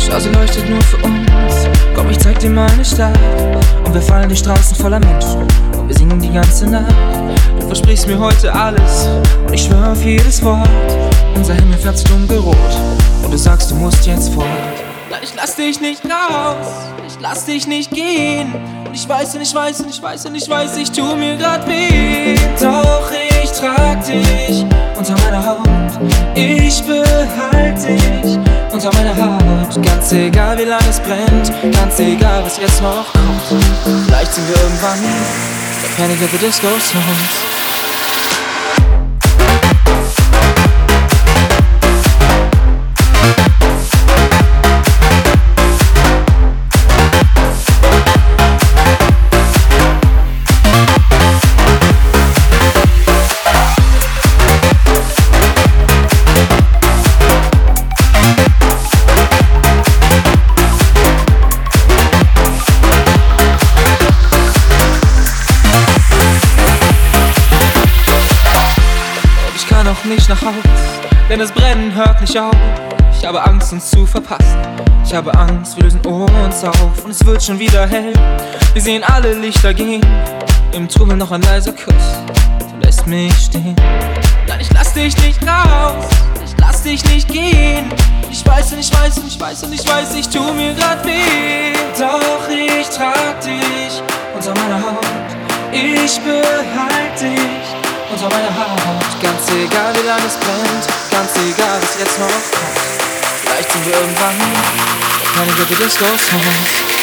Schau, sie leuchtet nur für uns. Komm, ich zeig dir meine Stadt. Und wir fallen die Straßen voller Menschen. Und wir singen die ganze Nacht. Du versprichst mir heute alles. Und ich schwör auf jedes Wort. Unser Himmel färbt sich dunkelrot. Und du sagst, du musst jetzt fort. Nein, ich lass dich nicht raus. Ich lass dich nicht gehen. Und ich weiß und ich weiß und ich weiß und ich weiß, ich tu mir grad weh. Doch ich trag dich unter meiner Haut. Ich behalte dich unter meiner Haut. Ganz egal wie lange es brennt, ganz egal was jetzt noch kommt. Vielleicht sind wir irgendwann der Panic at the Disco Songs. Noch nicht nach Haus, denn das Brennen hört nicht auf. Ich habe Angst, uns zu verpassen. Ich habe Angst, wir lösen uns auf. Und es wird schon wieder hell. Wir sehen alle Lichter gehen. Im Trubel noch ein leiser Kuss. Du lässt mich stehen. Nein, ich lass dich nicht raus. Ich lass dich nicht gehen. Ich weiß und ich weiß und ich weiß und ich weiß, ich tu mir grad weh. Doch ich trag dich unter meiner Haut. Ich behalte dich unter meiner Haut. Ganz egal wie lange es brennt, ganz egal was jetzt noch kommt. Vielleicht sind wir irgendwann der Panic at the Disco Songs.